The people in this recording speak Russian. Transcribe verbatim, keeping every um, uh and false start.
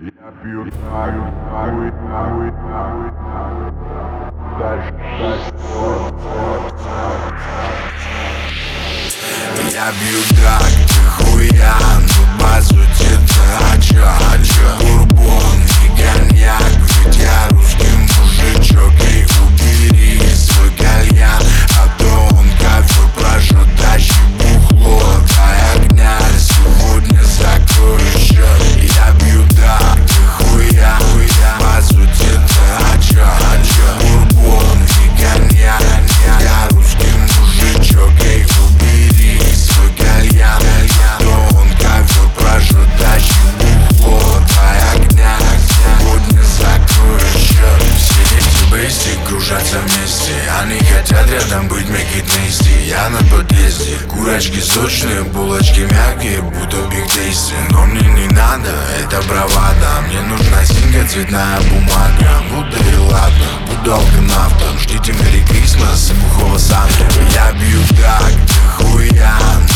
Я пью, пью, пью, пью, дальше, дальше. Я бью так, хуя, но по сути ача, ача. Бурбон и коньяк, ведь я русский мужичок. И убери свой кальян, а то он кафе прожидающий бухло. Твоя князь, сегодня закрою счет. Я бью так, хуя, хуя, по сути ача, ача. Бурбон и коньяк, я русский мужичок. И убери свой кальян, то он кафе прожидающий бухло. Твоя князь, сегодня закрою счет. Все эти бейсти кружатся вместе, они хотят рядом быть, make it nasty. Я на подъезде, курочки сочные, булочки мягкие, будто биг тейсти. Но мне не надо, это бравада, мне нужна синька, цветная бумага. Будто и ладно, буду алканавтом. Ждите Мэри Крисмас и бухого Санту. Я бью так, хуя,